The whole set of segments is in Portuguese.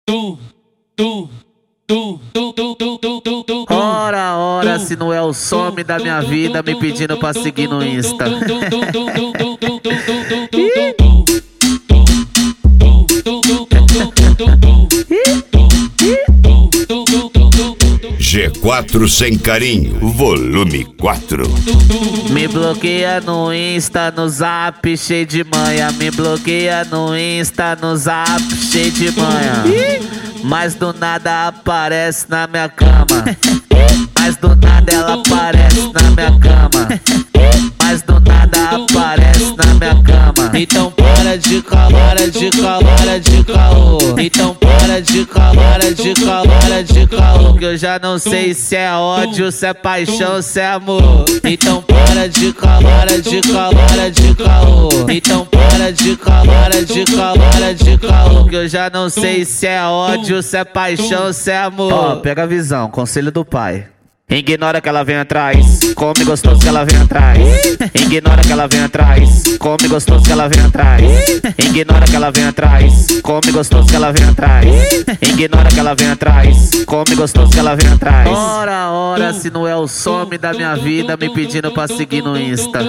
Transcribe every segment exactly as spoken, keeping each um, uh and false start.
Ora, ora, se não é o some da minha vida me pedindo pra seguir no Insta. G quatro Sem Carinho, volume quatro. Me bloqueia no Insta, no Zap, cheio de manha. Me bloqueia no Insta, no Zap, cheio de manha. Mas do nada aparece na minha cama. Mas do nada ela aparece na minha cama. Mas do nada aparece na minha cama. Então para de calar, para de calar, para de caô. Então para de calar, para de calar, para de caô. Que eu já não sei se é ódio, se é paixão, se é amor. Então para de calar, para de calar, para de caô. Então para de calar, para de calar, para de caô. Que eu já não sei se é ódio, se é paixão, se é amor. Ó, pega a visão, conselho do pai. Ignora que ela vem atrás, come gostoso que ela vem atrás. Ignora que ela vem atrás, come gostoso que ela vem atrás. Ignora que ela vem atrás, come gostoso que ela vem atrás. Ignora que ela vem atrás, come gostoso que ela vem atrás. Ora, ora, se não é o some da minha vida me pedindo pra seguir no Insta.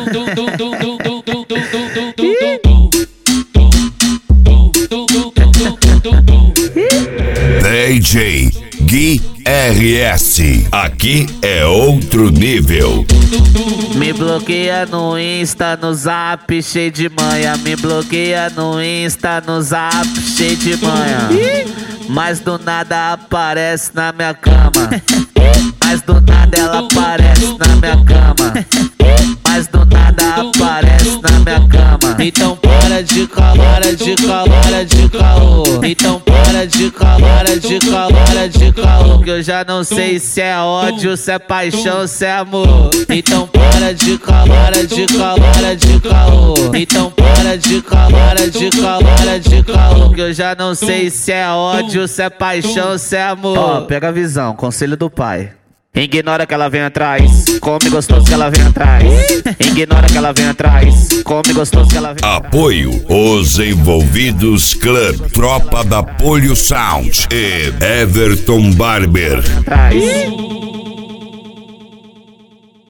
D J Gui R S, aqui é outro nível. Me bloqueia no Insta, no Zap, cheio de manha. Me bloqueia no Insta, no Zap, cheio de manha. Mas do nada aparece na minha cama. Mas do nada ela aparece na minha cama. Mas do nada aparece na minha cama. Então para de calar, para de calar, para de caô. Então para de calar, para de calar, para de caô. Que eu já não sei se é ódio, se é paixão, se é amor. Então para de calar, para de calar, para de caô. Então para de calar, para de calar, para de caô. Que eu já não sei se é ódio, se é paixão, se é amor. Ó, pega a visão, conselho do pai. Ignora que ela vem atrás, come gostoso que ela vem atrás. Ignora que ela vem atrás, come gostoso que ela vem atrás. Apoio Os Envolvidos Club, Tropa da Polio Sound e Everton Barber. Atrás.